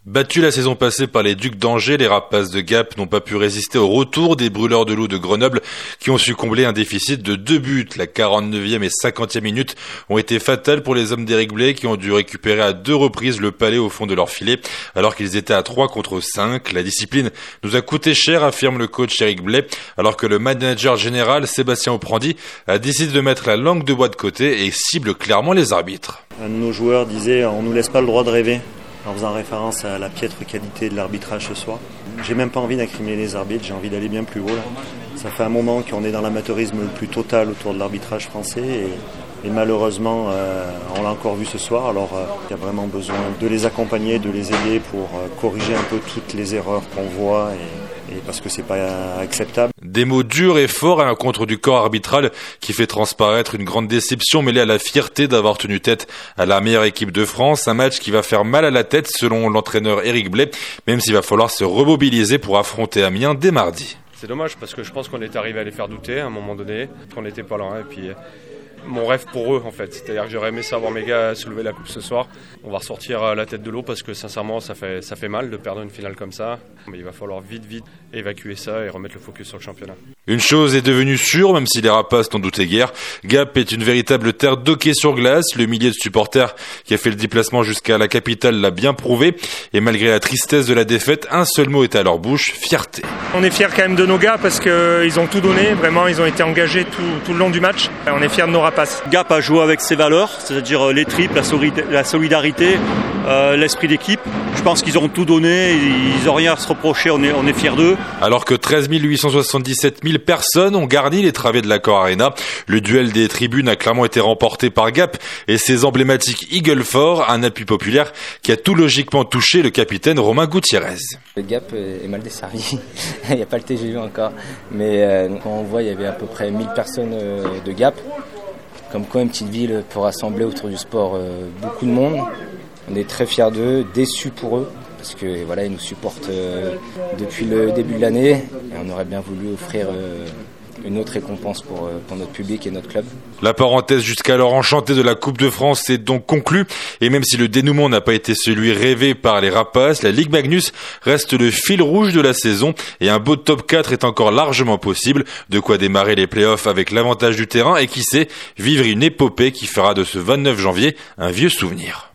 Battus la saison passée par les Ducs d'Angers, les Rapaces de Gap n'ont pas pu résister au retour des Brûleurs de Loup de Grenoble qui ont su combler un déficit de 2 buts. La 49e et 50e minute ont été fatales pour les hommes d'Éric Blay qui ont dû récupérer à 2 reprises le palais au fond de leur filet alors qu'ils étaient à 3 contre 5. La discipline nous a coûté cher, affirme le coach Éric Blay, alors que le manager général Sébastien Oprandi a décidé de mettre la langue de bois de côté et cible clairement les arbitres. Un de nos joueurs disait « on nous laisse pas le droit de rêver ». En faisant référence à la piètre qualité de l'arbitrage ce soir. J'ai même pas envie d'incriminer les arbitres, j'ai envie d'aller bien plus haut là. Ça fait un moment qu'on est dans l'amateurisme le plus total autour de l'arbitrage français et malheureusement on l'a encore vu ce soir, alors il y a vraiment besoin de les accompagner, de les aider pour corriger un peu toutes les erreurs qu'on voit et parce que c'est pas acceptable. Des mots durs et forts à l'encontre du corps arbitral qui fait transparaître une grande déception mêlée à la fierté d'avoir tenu tête à la meilleure équipe de France. Un match qui va faire mal à la tête selon l'entraîneur Éric Blay, même s'il va falloir se remobiliser pour affronter Amiens dès mardi. C'est dommage parce que je pense qu'on est arrivé à les faire douter à un moment donné, qu'on n'était pas là. Et puis mon rêve pour eux en fait, c'est-à-dire que j'aurais aimé savoir mes gars soulever la coupe ce soir. On va ressortir la tête de l'eau parce que sincèrement ça fait mal de perdre une finale comme ça. Mais il va falloir vite évacuer ça et remettre le focus sur le championnat. Une chose est devenue sûre, même si les Rapaces n'en doutaient guère, Gap est une véritable terre d'hockey sur glace. Le millier de supporters qui a fait le déplacement jusqu'à la capitale l'a bien prouvé. Et malgré la tristesse de la défaite, un seul mot est à leur bouche, fierté. On est fiers quand même de nos gars parce qu'ils ont tout donné, vraiment ils ont été engagés tout le long du match. On est fiers de nos Rapaces. Gap a joué avec ses valeurs, c'est-à-dire les triples, la solidarité, l'esprit d'équipe. Je pense qu'ils ont tout donné, ils n'ont rien à se reprocher, on est fiers d'eux. Alors que 13 877 000 personnes ont garni les travées de l'Accor Arena, le duel des tribunes a clairement été remporté par Gap et ses emblématiques Eagle Fort, un appui populaire qui a tout logiquement touché le capitaine Romain Gutiérrez. Le Gap est mal desservi, il n'y a pas le TGV encore, mais quand on voit il y avait à peu près 1000 personnes de Gap, comme quoi une petite ville peut rassembler autour du sport beaucoup de monde. On est très fiers d'eux, déçus pour eux, parce que voilà, ils nous supportent depuis le début de l'année et on aurait bien voulu offrir une autre récompense pour notre public et notre club. La parenthèse jusqu'alors enchantée de la Coupe de France est donc conclue et même si le dénouement n'a pas été celui rêvé par les Rapaces, la Ligue Magnus reste le fil rouge de la saison et un beau top 4 est encore largement possible, de quoi démarrer les playoffs avec l'avantage du terrain et qui sait, vivre une épopée qui fera de ce 29 janvier un vieux souvenir.